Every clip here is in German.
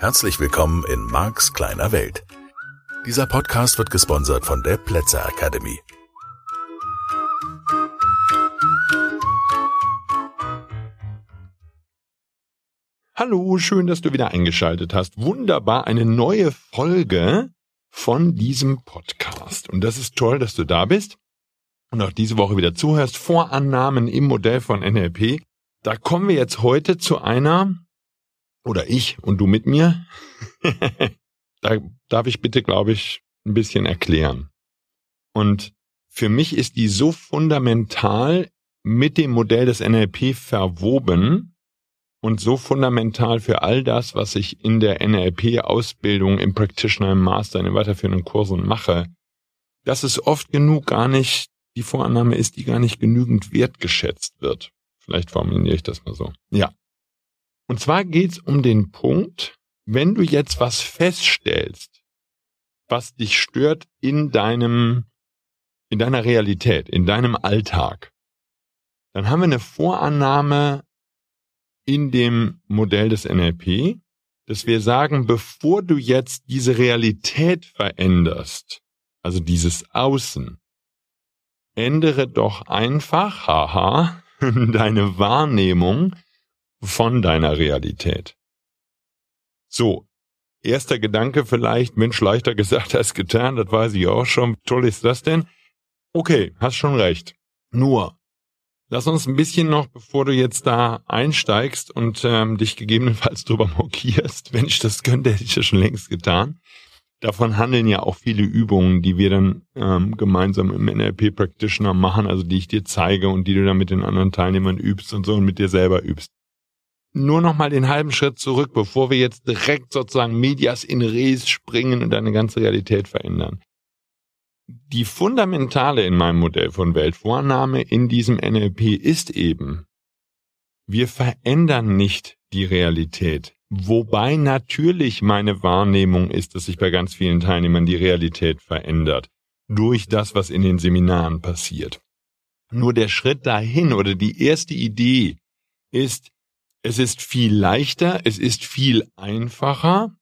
Herzlich willkommen in Marks kleiner Welt. Dieser Podcast wird gesponsert von der Plätzer Academy. Hallo, schön, dass du wieder eingeschaltet hast. Wunderbar, eine neue Folge von diesem Podcast. Und das ist toll, dass du da bist und auch diese Woche wieder zuhörst. Vorannahmen im Modell von NLP. Da kommen wir jetzt heute zu einer, oder ich und du mit mir, da darf ich bitte, glaube ich, ein bisschen erklären. Und für mich ist die so fundamental mit dem Modell des NLP verwoben und so fundamental für all das, was ich in der NLP-Ausbildung, im Practitioner, im Master, in den weiterführenden Kursen mache, dass es oft genug gar nicht die Vorannahme ist, die gar nicht genügend wertgeschätzt wird. Vielleicht formuliere ich das mal so. Ja. Und zwar geht's um den Punkt, wenn du jetzt was feststellst, was dich stört in deiner Realität, in deinem Alltag, dann haben wir eine Vorannahme in dem Modell des NLP, dass wir sagen, bevor du jetzt diese Realität veränderst, also dieses Außen, ändere doch einfach, deine Wahrnehmung von deiner Realität. So, erster Gedanke vielleicht, Mensch, leichter gesagt als getan, das weiß ich auch schon. Toll ist das denn? Okay, hast schon recht. Nur, lass uns ein bisschen noch, bevor du jetzt da einsteigst und dich gegebenenfalls drüber mokierst, wenn ich das könnte, hätte ich das schon längst getan. Davon handeln ja auch viele Übungen, die wir dann gemeinsam im NLP Practitioner machen, also die ich dir zeige und die du dann mit den anderen Teilnehmern übst und so und mit dir selber übst. Nur noch mal den halben Schritt zurück, bevor wir jetzt direkt sozusagen medias in res springen und deine ganze Realität verändern. Die fundamentale in meinem Modell von Weltvorannahme in diesem NLP ist eben, wir verändern nicht die Realität. Wobei natürlich meine Wahrnehmung ist, dass sich bei ganz vielen Teilnehmern die Realität verändert. Durch das, was in den Seminaren passiert. Nur der Schritt dahin oder die erste Idee ist, es ist viel leichter, es ist viel einfacher,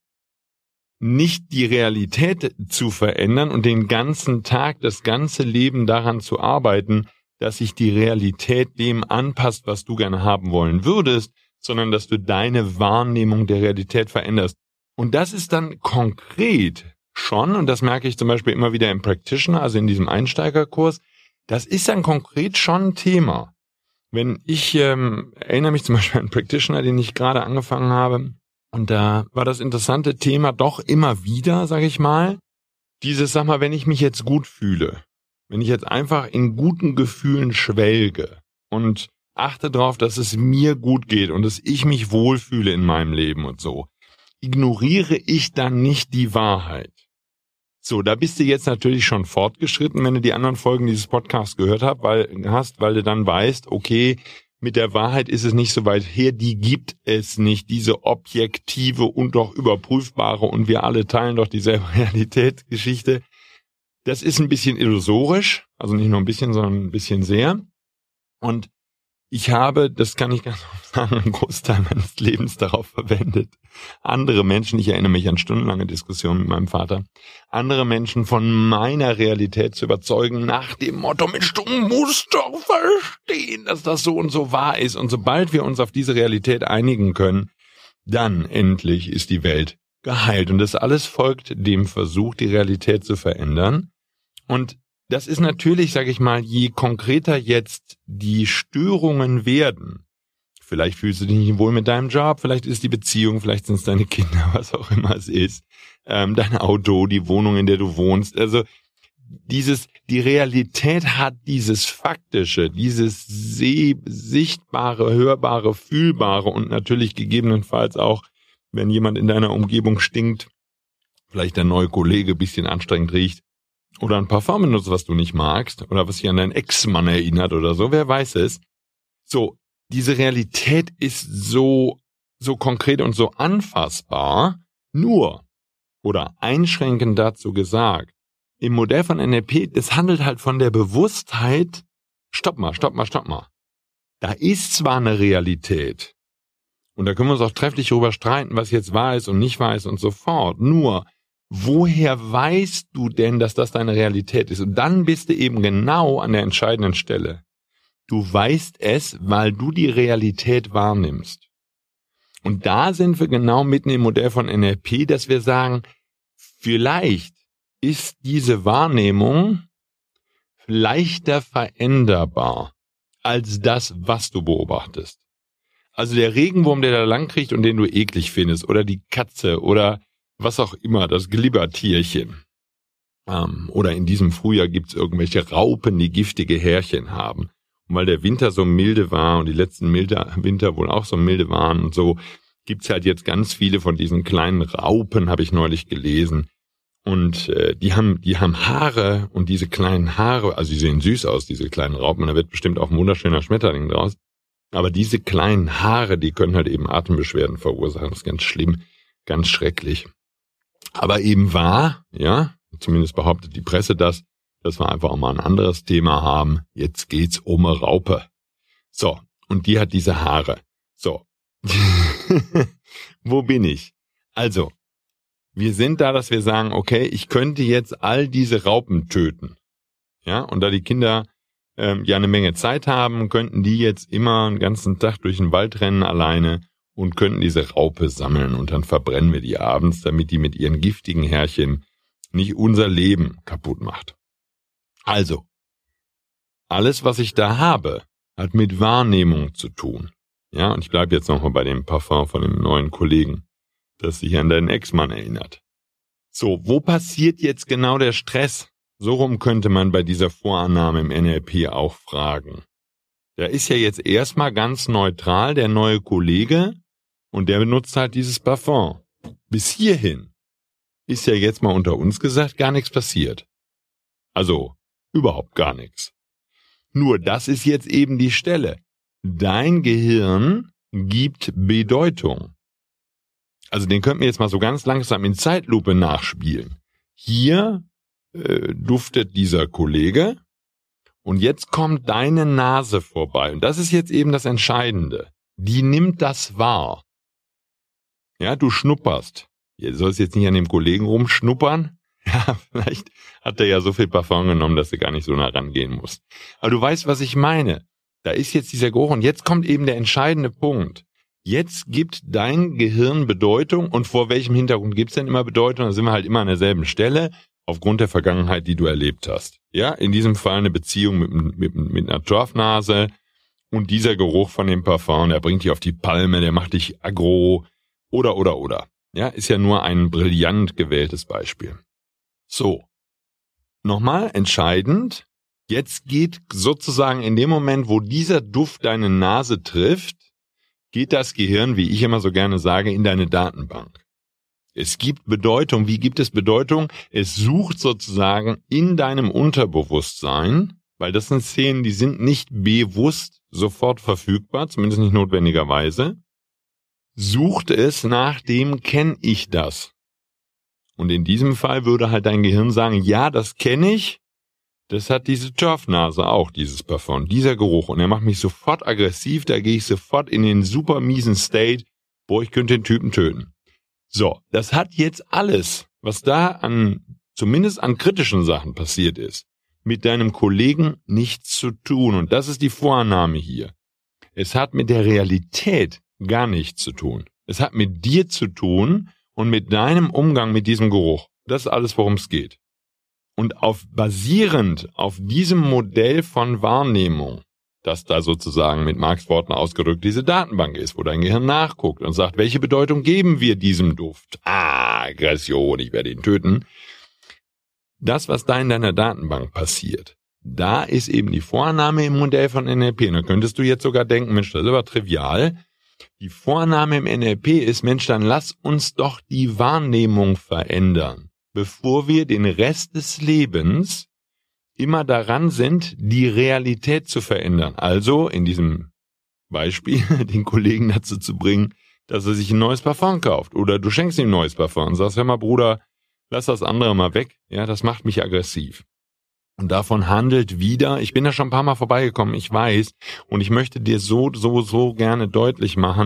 nicht die Realität zu verändern und den ganzen Tag, das ganze Leben daran zu arbeiten, dass sich die Realität dem anpasst, was du gerne haben wollen würdest, sondern dass du deine Wahrnehmung der Realität veränderst. Und das ist dann konkret schon, und das merke ich zum Beispiel immer wieder im Practitioner, also in diesem Einsteigerkurs, das ist dann konkret schon ein Thema. Wenn ich erinnere mich zum Beispiel an einen Practitioner, den ich gerade angefangen habe, und da war das interessante Thema doch immer wieder, sage ich mal, dieses, sag mal, wenn ich mich jetzt gut fühle, wenn ich jetzt einfach in guten Gefühlen schwelge und achte darauf, dass es mir gut geht und dass ich mich wohlfühle in meinem Leben und so, ignoriere ich dann nicht die Wahrheit. So, da bist du jetzt natürlich schon fortgeschritten, wenn du die anderen Folgen dieses Podcasts gehört hast, weil du dann weißt, okay, mit der Wahrheit ist es nicht so weit her, die gibt es nicht, diese objektive und doch überprüfbare und wir alle teilen doch dieselbe Realitätsgeschichte. Das ist ein bisschen illusorisch, also nicht nur ein bisschen, sondern ein bisschen sehr. Und ich habe, das kann ich ganz oft sagen, einen Großteil meines Lebens darauf verwendet, andere Menschen, ich erinnere mich an stundenlange Diskussionen mit meinem Vater, andere Menschen von meiner Realität zu überzeugen, nach dem Motto, Mensch, du musst doch verstehen, dass das so und so wahr ist. Und sobald wir uns auf diese Realität einigen können, dann endlich ist die Welt geheilt. Und das alles folgt dem Versuch, die Realität zu verändern. Und das ist natürlich, sage ich mal, je konkreter jetzt die Störungen werden, vielleicht fühlst du dich nicht wohl mit deinem Job, vielleicht ist die Beziehung, vielleicht sind es deine Kinder, was auch immer es ist, dein Auto, die Wohnung, in der du wohnst, also die Realität hat dieses Faktische, dieses Sichtbare, Hörbare, Fühlbare und natürlich gegebenenfalls auch, wenn jemand in deiner Umgebung stinkt, vielleicht der neue Kollege ein bisschen anstrengend riecht, oder ein Parfum benutzt, was du nicht magst, oder was dich an deinen Ex-Mann erinnert oder so, wer weiß es. So, diese Realität ist so konkret und so anfassbar, nur, oder einschränkend dazu gesagt, im Modell von NLP, es handelt halt von der Bewusstheit, stopp mal. Da ist zwar eine Realität, Und da können wir uns auch trefflich darüber streiten, was jetzt wahr ist und nicht wahr ist und so fort. Nur, woher weißt du denn, dass das deine Realität ist? Und dann bist du eben genau an der entscheidenden Stelle. Du weißt es, weil du die Realität wahrnimmst. Und da sind wir genau mitten im Modell von NLP, dass wir sagen, vielleicht ist diese Wahrnehmung leichter veränderbar als das, was du beobachtest. Also der Regenwurm, der da lang kriegt und den du eklig findest, oder die Katze oder was auch immer, das Glibbertierchen. Oder in diesem Frühjahr gibt's irgendwelche Raupen, die giftige Härchen haben. Und weil der Winter so milde war und die letzten Winter wohl auch so milde waren und so, gibt's halt jetzt ganz viele von diesen kleinen Raupen, habe ich neulich gelesen. Und die haben Haare, und diese kleinen Haare, also die sehen süß aus, diese kleinen Raupen, da wird bestimmt auch ein wunderschöner Schmetterling draus. Aber diese kleinen Haare, die können halt eben Atembeschwerden verursachen. Das ist ganz schlimm, ganz schrecklich. Aber eben wahr, ja, zumindest behauptet die Presse das, dass wir einfach auch mal ein anderes Thema haben. Jetzt geht's um eine Raupe. So, und die hat diese Haare. So, wo bin ich? Also, wir sind da, dass wir sagen, okay, ich könnte jetzt all diese Raupen töten. Ja, und da die Kinder ja eine Menge Zeit haben, könnten die jetzt immer einen ganzen Tag durch den Wald rennen alleine und könnten diese Raupe sammeln, und dann verbrennen wir die abends, damit die mit ihren giftigen Härchen nicht unser Leben kaputt macht. Also, alles, was ich da habe, hat mit Wahrnehmung zu tun. Ja, und ich bleibe jetzt nochmal bei dem Parfum von dem neuen Kollegen, das sich an deinen Ex-Mann erinnert. So, wo passiert jetzt genau der Stress? So rum könnte man bei dieser Vorannahme im NLP auch fragen. Da ist ja jetzt erstmal ganz neutral der neue Kollege, und der benutzt halt dieses Parfum. Bis hierhin ist ja jetzt mal unter uns gesagt gar nichts passiert. Also überhaupt gar nichts. Nur das ist jetzt eben die Stelle. Dein Gehirn gibt Bedeutung. Also den könnten wir jetzt mal so ganz langsam in Zeitlupe nachspielen. Hier duftet dieser Kollege, und jetzt kommt deine Nase vorbei. Und das ist jetzt eben das Entscheidende. Die nimmt das wahr. Ja, du schnupperst. Du sollst jetzt nicht an dem Kollegen rumschnuppern. Ja, vielleicht hat er ja so viel Parfum genommen, dass du gar nicht so nah rangehen musst. Aber du weißt, was ich meine. Da ist jetzt dieser Geruch, und jetzt kommt eben der entscheidende Punkt. Jetzt gibt dein Gehirn Bedeutung, und vor welchem Hintergrund gibt's denn immer Bedeutung? Da sind wir halt immer an derselben Stelle, aufgrund der Vergangenheit, die du erlebt hast. Ja, in diesem Fall eine Beziehung mit einer Torfnase, und dieser Geruch von dem Parfum, der bringt dich auf die Palme, der macht dich aggro, oder. Ja, ist ja nur ein brillant gewähltes Beispiel. So, nochmal entscheidend, jetzt geht sozusagen in dem Moment, wo dieser Duft deine Nase trifft, geht das Gehirn, wie ich immer so gerne sage, in deine Datenbank. Es gibt Bedeutung. Wie gibt es Bedeutung? Es sucht sozusagen in deinem Unterbewusstsein, weil das sind Szenen, die sind nicht bewusst sofort verfügbar, zumindest nicht notwendigerweise, sucht es nach dem, kenn ich das? Und in diesem Fall würde halt dein Gehirn sagen, ja, das kenne ich, das hat diese Torfnase auch, dieses Parfum, dieser Geruch, und er macht mich sofort aggressiv, da gehe ich sofort in den super miesen State, boah, ich könnte den Typen töten. So, das hat jetzt alles, was da zumindest an kritischen Sachen passiert ist, mit deinem Kollegen nichts zu tun. Und das ist die Vorannahme hier. Es hat mit der Realität gar nichts zu tun. Es hat mit dir zu tun und mit deinem Umgang mit diesem Geruch. Das ist alles, worum es geht. Und basierend auf diesem Modell von Wahrnehmung, das da sozusagen mit Marx Worten ausgedrückt diese Datenbank ist, wo dein Gehirn nachguckt und sagt, welche Bedeutung geben wir diesem Duft? Aggression, ich werde ihn töten. Das, was da in deiner Datenbank passiert, da ist eben die Vorannahme im Modell von NLP. Und da könntest du jetzt sogar denken, Mensch, das ist aber trivial. Die Vorannahme im NLP ist, Mensch, dann lass uns doch die Wahrnehmung verändern, bevor wir den Rest des Lebens immer daran sind, die Realität zu verändern. Also in diesem Beispiel den Kollegen dazu zu bringen, dass er sich ein neues Parfum kauft. Oder du schenkst ihm ein neues Parfum und sagst, hör mal Bruder, lass das andere mal weg. Ja, das macht mich aggressiv. Und davon handelt wieder, ich bin da schon ein paar Mal vorbeigekommen, ich weiß, und ich möchte dir so gerne deutlich machen,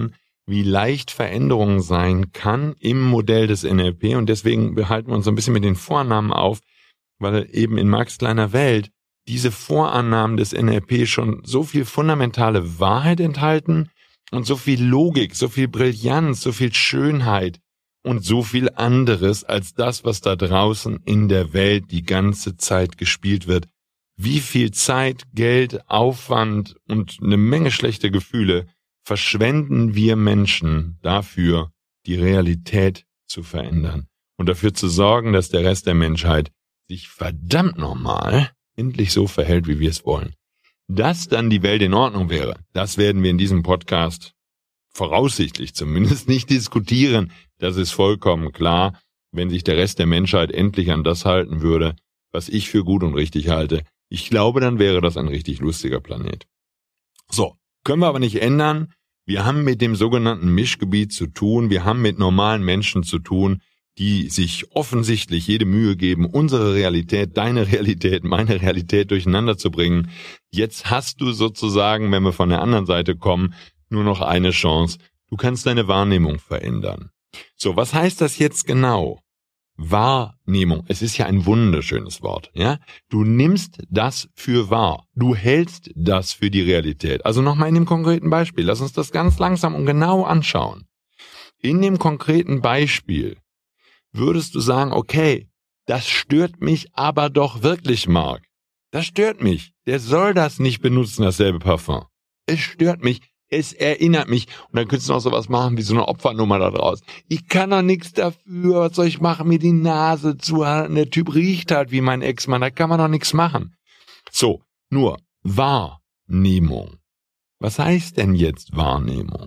wie leicht Veränderung sein kann im Modell des NLP. Und deswegen behalten wir uns so ein bisschen mit den Vorannahmen auf, weil eben in Marx kleiner Welt diese Vorannahmen des NLP schon so viel fundamentale Wahrheit enthalten und so viel Logik, so viel Brillanz, so viel Schönheit und so viel anderes als das, was da draußen in der Welt die ganze Zeit gespielt wird. Wie viel Zeit, Geld, Aufwand und eine Menge schlechter Gefühle verschwenden wir Menschen dafür, die Realität zu verändern und dafür zu sorgen, dass der Rest der Menschheit sich verdammt nochmal endlich so verhält, wie wir es wollen. Dass dann die Welt in Ordnung wäre, das werden wir in diesem Podcast voraussichtlich zumindest nicht diskutieren. Das ist vollkommen klar, wenn sich der Rest der Menschheit endlich an das halten würde, was ich für gut und richtig halte. Ich glaube, dann wäre das ein richtig lustiger Planet. So, können wir aber nicht ändern. Wir haben mit dem sogenannten Mischgebiet zu tun. Wir haben mit normalen Menschen zu tun, die sich offensichtlich jede Mühe geben, unsere Realität, deine Realität, meine Realität durcheinander zu bringen. Jetzt hast du sozusagen, wenn wir von der anderen Seite kommen, nur noch eine Chance. Du kannst deine Wahrnehmung verändern. So, was heißt das jetzt genau? Wahrnehmung. Es ist ja ein wunderschönes Wort, ja? Du nimmst das für wahr. Du hältst das für die Realität. Also nochmal in dem konkreten Beispiel. Lass uns das ganz langsam und genau anschauen. In dem konkreten Beispiel würdest du sagen, okay, das stört mich aber doch wirklich, Marc. Das stört mich. Der soll das nicht benutzen, dasselbe Parfum. Es stört mich. Es erinnert mich. Und dann könntest du noch sowas machen wie so eine Opfernummer da draus. Ich kann doch nichts dafür. Was soll ich machen? Mir die Nase zuhalten. Der Typ riecht halt wie mein Ex-Mann. Da kann man doch nichts machen. So, nur Wahrnehmung. Was heißt denn jetzt Wahrnehmung?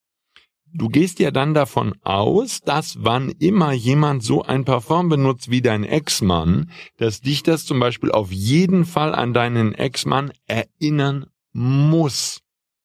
Du gehst ja dann davon aus, dass wann immer jemand so ein Parfum benutzt wie dein Ex-Mann, dass dich das zum Beispiel auf jeden Fall an deinen Ex-Mann erinnern muss.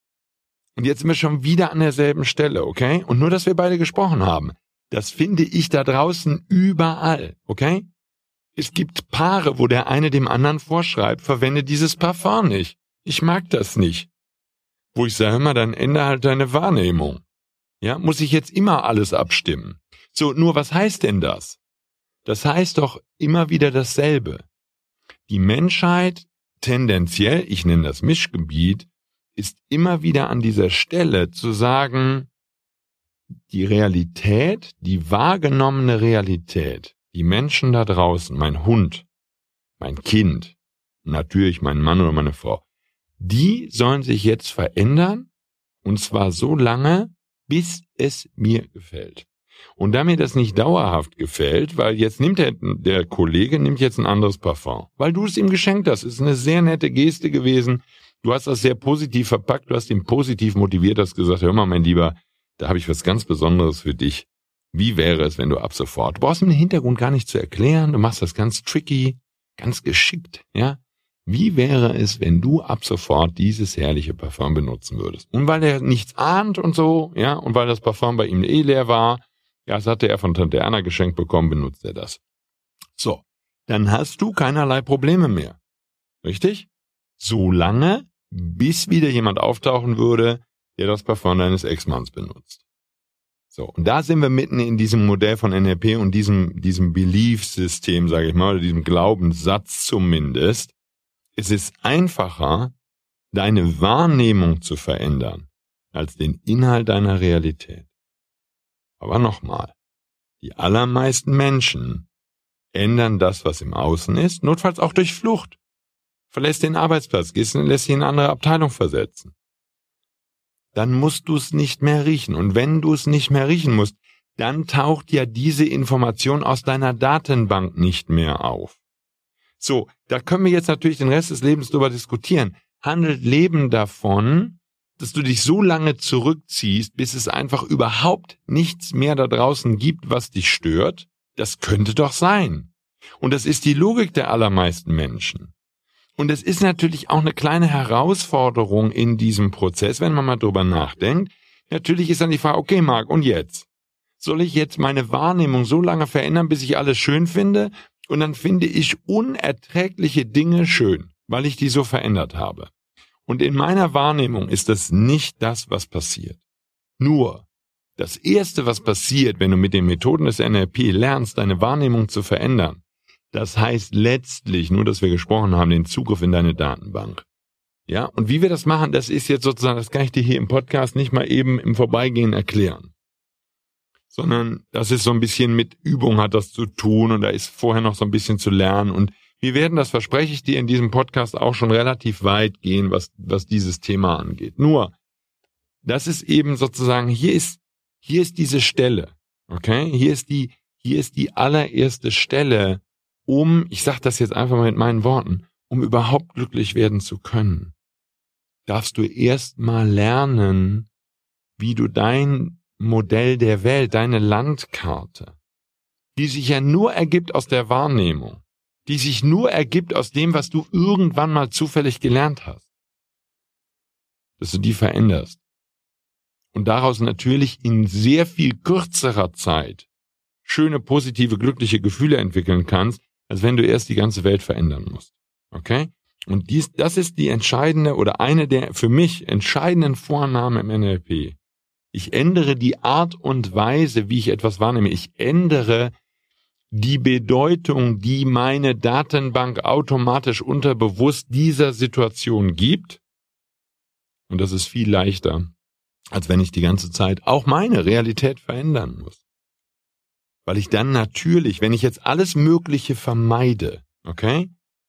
Und jetzt sind wir schon wieder an derselben Stelle, okay? Und nur, dass wir beide gesprochen haben. Das finde ich da draußen überall, okay? Es gibt Paare, wo der eine dem anderen vorschreibt, verwende dieses Parfum nicht. Ich mag das nicht. Wo ich sage, immer, dann ändere halt deine Wahrnehmung. Ja, muss ich jetzt immer alles abstimmen? So, nur was heißt denn das? Das heißt doch immer wieder dasselbe. Die Menschheit tendenziell, ich nenne das Mischgebiet, ist immer wieder an dieser Stelle zu sagen, die Realität, die wahrgenommene Realität, die Menschen da draußen, mein Hund, mein Kind, natürlich mein Mann oder meine Frau, die sollen sich jetzt verändern, und zwar so lange, bis es mir gefällt. Und da mir das nicht dauerhaft gefällt, weil jetzt nimmt der Kollege jetzt ein anderes Parfum, weil du es ihm geschenkt hast, ist eine sehr nette Geste gewesen. Du hast das sehr positiv verpackt, du hast ihn positiv motiviert, hast gesagt, hör mal, mein Lieber, da habe ich was ganz Besonderes für dich. Wie wäre es, wenn du ab sofort, du brauchst mir den Hintergrund gar nicht zu erklären, du machst das ganz tricky, ganz geschickt, ja? Wie wäre es, wenn du ab sofort dieses herrliche Parfum benutzen würdest? Und weil er nichts ahnt und so, ja, und weil das Parfum bei ihm leer war, ja, das hatte er von Tante Erna geschenkt bekommen, benutzt er das. So, dann hast du keinerlei Probleme mehr. Richtig? Solange, bis wieder jemand auftauchen würde, der das Parfum deines Ex-Manns benutzt. So, und da sind wir mitten in diesem Modell von NLP und diesem Belief-System, sage ich mal, oder diesem Glaubenssatz zumindest. Es ist einfacher, deine Wahrnehmung zu verändern, als den Inhalt deiner Realität. Aber nochmal, die allermeisten Menschen ändern das, was im Außen ist, notfalls auch durch Flucht. Verlässt den Arbeitsplatz, lässt dich in eine andere Abteilung versetzen. Dann musst du es nicht mehr riechen. Und wenn du es nicht mehr riechen musst, dann taucht ja diese Information aus deiner Datenbank nicht mehr auf. So, da können wir jetzt natürlich den Rest des Lebens drüber diskutieren. Handelt Leben davon, dass du dich so lange zurückziehst, bis es einfach überhaupt nichts mehr da draußen gibt, was dich stört? Das könnte doch sein. Und das ist die Logik der allermeisten Menschen. Und es ist natürlich auch eine kleine Herausforderung in diesem Prozess, wenn man mal drüber nachdenkt. Natürlich ist dann die Frage, okay, Marc, und jetzt? Soll ich jetzt meine Wahrnehmung so lange verändern, bis ich alles schön finde? Und dann finde ich unerträgliche Dinge schön, weil ich die so verändert habe. Und in meiner Wahrnehmung ist das nicht das, was passiert. Nur, Das Erste, was passiert, wenn du mit den Methoden des NLP lernst, deine Wahrnehmung zu verändern, das heißt letztlich, nur dass wir gesprochen haben, den Zugriff in deine Datenbank. Ja, und wie wir das machen, das ist jetzt sozusagen, das kann ich dir hier im Podcast nicht mal eben im Vorbeigehen erklären. Sondern das ist so ein bisschen mit Übung hat das zu tun und da ist vorher noch so ein bisschen zu lernen. Und wir werden, das verspreche ich dir, in diesem Podcast auch schon relativ weit gehen, was dieses Thema angeht. Nur, das ist eben sozusagen, hier ist diese Stelle, okay? Hier ist die allererste Stelle, ich sage das jetzt einfach mal mit meinen Worten, um überhaupt glücklich werden zu können, darfst du erst mal lernen, wie du dein Modell der Welt, deine Landkarte, die sich ja nur ergibt aus der Wahrnehmung, die sich nur ergibt aus dem, was du irgendwann mal zufällig gelernt hast, dass du die veränderst und daraus natürlich in sehr viel kürzerer Zeit schöne, positive, glückliche Gefühle entwickeln kannst, als wenn du erst die ganze Welt verändern musst. Okay? Und das ist die entscheidende oder eine der für mich entscheidenden Vornamen im NLP. Ich ändere die Art und Weise, wie ich etwas wahrnehme. Ich ändere die Bedeutung, die meine Datenbank automatisch unterbewusst dieser Situation gibt. Und das ist viel leichter, als wenn ich die ganze Zeit auch meine Realität verändern muss. Weil ich dann natürlich, wenn ich jetzt alles Mögliche vermeide, okay?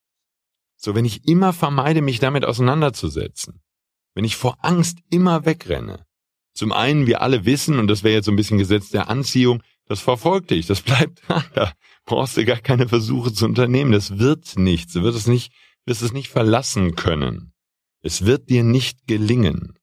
So, wenn ich immer vermeide, mich damit auseinanderzusetzen, wenn ich vor Angst immer wegrenne, zum einen, wir alle wissen, und das wäre jetzt so ein bisschen Gesetz der Anziehung, das verfolgt dich, das bleibt dran, da brauchst du gar keine Versuche zu unternehmen, das wird nichts, du wirst es nicht verlassen können, es wird dir nicht gelingen,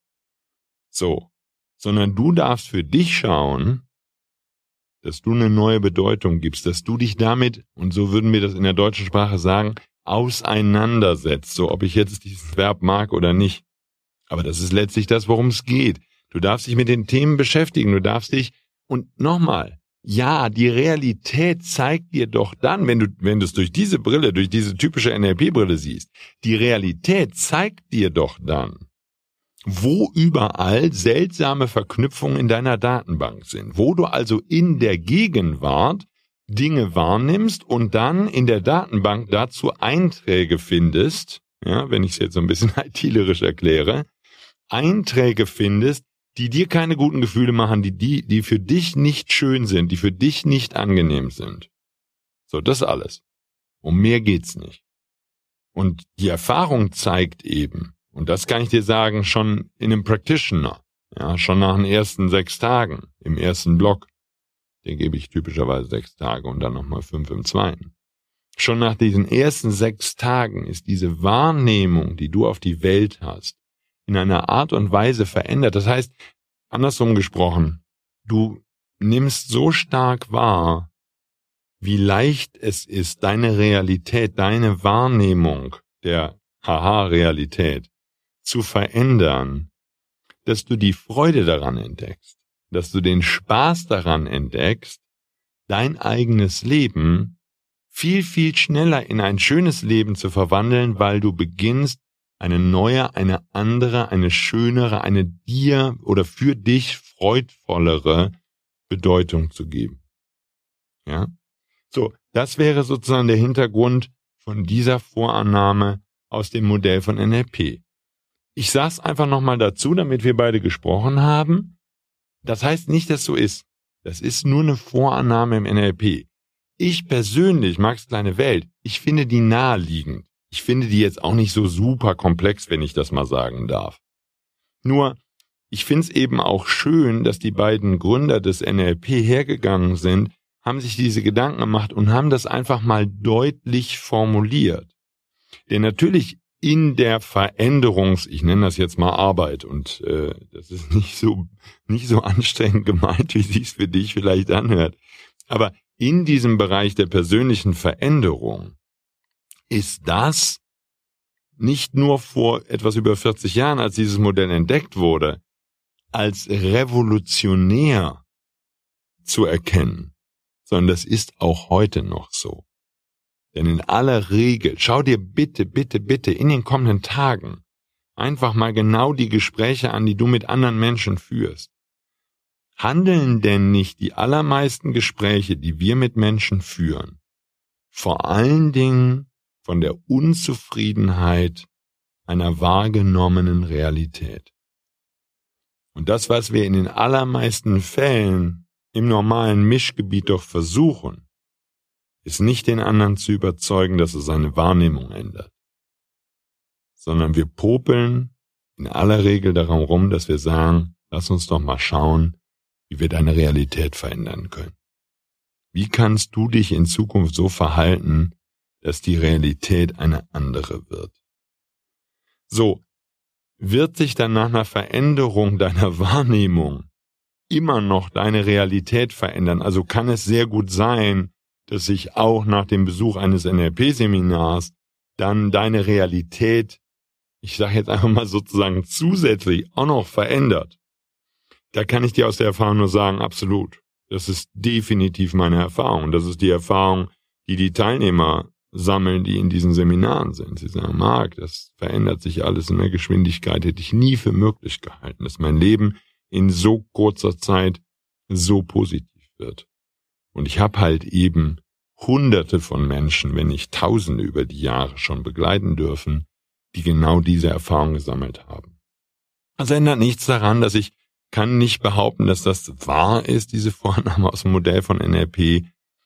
so, sondern du darfst für dich schauen, dass du eine neue Bedeutung gibst, dass du dich damit, und so würden wir das in der deutschen Sprache sagen, auseinandersetzt, so ob ich jetzt dieses Verb mag oder nicht, aber das ist letztlich das, worum es geht. Du darfst dich mit den Themen beschäftigen, du darfst dich, und nochmal, ja, die Realität zeigt dir doch dann, wenn du es durch diese Brille, durch diese typische NLP-Brille siehst, die Realität zeigt dir doch dann, wo überall seltsame Verknüpfungen in deiner Datenbank sind, wo du also in der Gegenwart Dinge wahrnimmst und dann in der Datenbank dazu Einträge findest, ja, wenn ich es jetzt so ein bisschen IT-lerisch erkläre, Einträge findest, die dir keine guten Gefühle machen, die für dich nicht schön sind, die für dich nicht angenehm sind. So, das alles. Um mehr geht's nicht. Und die Erfahrung zeigt eben, und das kann ich dir sagen, schon in einem Practitioner, ja, schon nach den ersten 6 Tagen, im ersten Block, den gebe ich typischerweise 6 Tage und dann nochmal 5 im zweiten. Schon nach diesen ersten 6 Tagen ist diese Wahrnehmung, die du auf die Welt hast, in einer Art und Weise verändert. Das heißt, andersrum gesprochen, du nimmst so stark wahr, wie leicht es ist, deine Realität, deine Wahrnehmung der Realität zu verändern, dass du die Freude daran entdeckst, dass du den Spaß daran entdeckst, dein eigenes Leben viel, viel schneller in ein schönes Leben zu verwandeln, weil du beginnst, eine neue, eine andere, eine schönere, eine dir oder für dich freudvollere Bedeutung zu geben. Ja? So, das wäre sozusagen der Hintergrund von dieser Vorannahme aus dem Modell von NLP. Ich sag's einfach nochmal dazu, damit wir beide gesprochen haben. Das heißt nicht, dass so ist. Das ist nur eine Vorannahme im NLP. Ich persönlich, Max Kleine Welt, ich finde die naheliegend. Ich finde die jetzt auch nicht so super komplex, wenn ich das mal sagen darf. Nur, ich finde es eben auch schön, dass die beiden Gründer des NLP hergegangen sind, haben sich diese Gedanken gemacht und haben das einfach mal deutlich formuliert. Denn natürlich in der ich nenne das jetzt mal Arbeit, und das ist nicht so anstrengend gemeint, wie es sich für dich vielleicht anhört, aber in diesem Bereich der persönlichen Veränderung ist das nicht nur vor etwas über 40 Jahren, als dieses Modell entdeckt wurde, als revolutionär zu erkennen, sondern das ist auch heute noch so. Denn in aller Regel, schau dir bitte in den kommenden Tagen einfach mal genau die Gespräche an, die du mit anderen Menschen führst. Handeln denn nicht die allermeisten Gespräche, die wir mit Menschen führen, vor allen Dingen von der Unzufriedenheit einer wahrgenommenen Realität? Und das, was wir in den allermeisten Fällen im normalen Mischgebiet doch versuchen, ist nicht den anderen zu überzeugen, dass er seine Wahrnehmung ändert, sondern wir popeln in aller Regel darum rum, dass wir sagen, lass uns doch mal schauen, wie wir deine Realität verändern können. Wie kannst du dich in Zukunft so verhalten, dass die Realität eine andere wird? So, wird sich dann nach einer Veränderung deiner Wahrnehmung immer noch deine Realität verändern? Also kann es sehr gut sein, dass sich auch nach dem Besuch eines NLP-Seminars dann deine Realität, ich sage jetzt einfach mal sozusagen zusätzlich auch noch verändert. Da kann ich dir aus der Erfahrung nur sagen, absolut. Das ist definitiv meine Erfahrung. Das ist die Erfahrung, die die Teilnehmer sammeln, die in diesen Seminaren sind. Sie sagen, Marc, das verändert sich alles in der Geschwindigkeit, hätte ich nie für möglich gehalten, dass mein Leben in so kurzer Zeit so positiv wird. Und ich habe halt eben Hunderte von Menschen, wenn nicht Tausende über die Jahre schon begleiten dürfen, die genau diese Erfahrung gesammelt haben. Also ändert nichts daran, dass ich kann nicht behaupten, dass das wahr ist, diese Vorannahme aus dem Modell von NLP.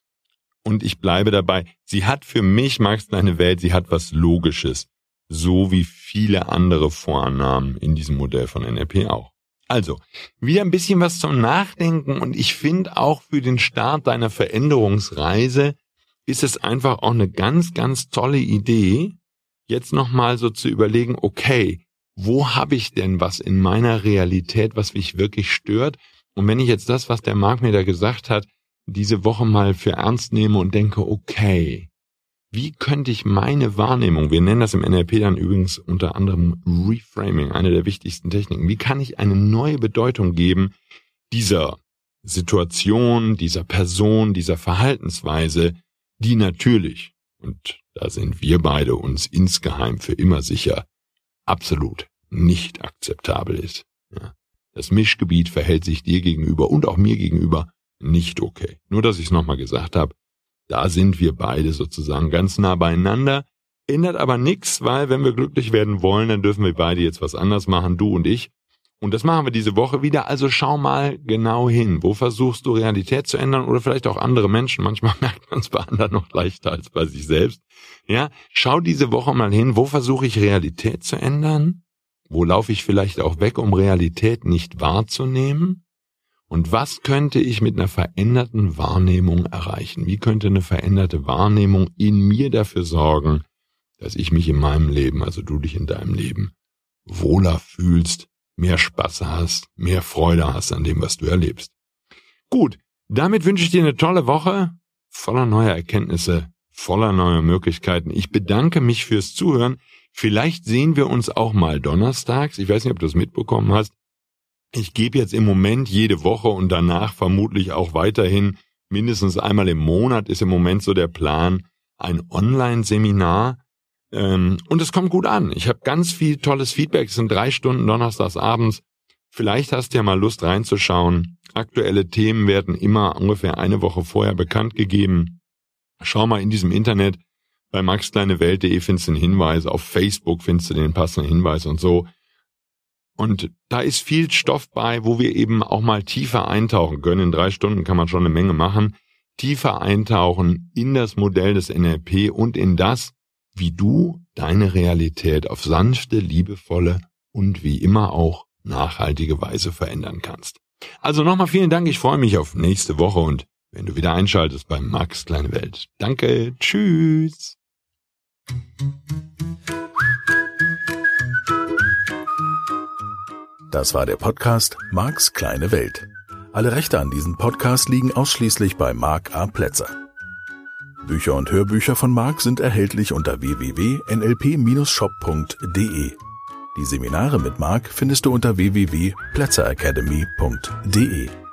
Und ich bleibe dabei, sie hat für mich, Max Kleine Welt, sie hat was Logisches, so wie viele andere Vorannahmen in diesem Modell von NLP auch. Also, wieder ein bisschen was zum Nachdenken, und ich finde auch für den Start deiner Veränderungsreise ist es einfach auch eine ganz, ganz tolle Idee, jetzt nochmal so zu überlegen, okay, wo habe ich denn was in meiner Realität, was mich wirklich stört? Und wenn ich jetzt das, was der Marc mir da gesagt hat, diese Woche mal für ernst nehme und denke, okay, wie könnte ich meine Wahrnehmung, wir nennen das im NLP dann übrigens unter anderem Reframing, eine der wichtigsten Techniken, wie kann ich eine neue Bedeutung geben dieser Situation, dieser Person, dieser Verhaltensweise, die natürlich, und da sind wir beide uns insgeheim für immer sicher, absolut nicht akzeptabel ist. Ja. Das Mischgebiet verhält sich dir gegenüber und auch mir gegenüber nicht okay. Nur, dass ich es nochmal gesagt habe, da sind wir beide sozusagen ganz nah beieinander. Ändert aber nichts, weil wenn wir glücklich werden wollen, dann dürfen wir beide jetzt was anderes machen, du und ich. Und das machen wir diese Woche wieder. Also schau mal genau hin. Wo versuchst du Realität zu ändern oder vielleicht auch andere Menschen? Manchmal merkt man es bei anderen noch leichter als bei sich selbst. Ja, schau diese Woche mal hin. Wo versuche ich Realität zu ändern? Wo laufe ich vielleicht auch weg, um Realität nicht wahrzunehmen? Und was könnte ich mit einer veränderten Wahrnehmung erreichen? Wie könnte eine veränderte Wahrnehmung in mir dafür sorgen, dass ich mich in meinem Leben, also du dich in deinem Leben, wohler fühlst, mehr Spaß hast, mehr Freude hast an dem, was du erlebst? Gut, damit wünsche ich dir eine tolle Woche, voller neuer Erkenntnisse, voller neuer Möglichkeiten. Ich bedanke mich fürs Zuhören. Vielleicht sehen wir uns auch mal donnerstags. Ich weiß nicht, ob du es mitbekommen hast. Ich gebe jetzt im Moment jede Woche und danach vermutlich auch weiterhin mindestens einmal im Monat ist im Moment so der Plan, ein Online-Seminar. Und es kommt gut an. Ich habe ganz viel tolles Feedback. Es sind 3 Stunden donnerstags abends. Vielleicht hast du ja mal Lust reinzuschauen. Aktuelle Themen werden immer ungefähr eine Woche vorher bekannt gegeben. Schau mal in diesem Internet. Bei maxkleinewelt.de findest du einen Hinweis. Auf Facebook findest du den passenden Hinweis und so. Und da ist viel Stoff bei, wo wir eben auch mal tiefer eintauchen können. In 3 Stunden kann man schon eine Menge machen. Tiefer eintauchen in das Modell des NLP und in das, wie du deine Realität auf sanfte, liebevolle und wie immer auch nachhaltige Weise verändern kannst. Also nochmal vielen Dank. Ich freue mich auf nächste Woche und wenn du wieder einschaltest bei Max Kleine Welt. Danke. Tschüss. Das war der Podcast Marks kleine Welt. Alle Rechte an diesem Podcast liegen ausschließlich bei Marc A. Plätzer. Bücher und Hörbücher von Marc sind erhältlich unter www.nlp-shop.de. Die Seminare mit Marc findest du unter www.plätzeracademy.de.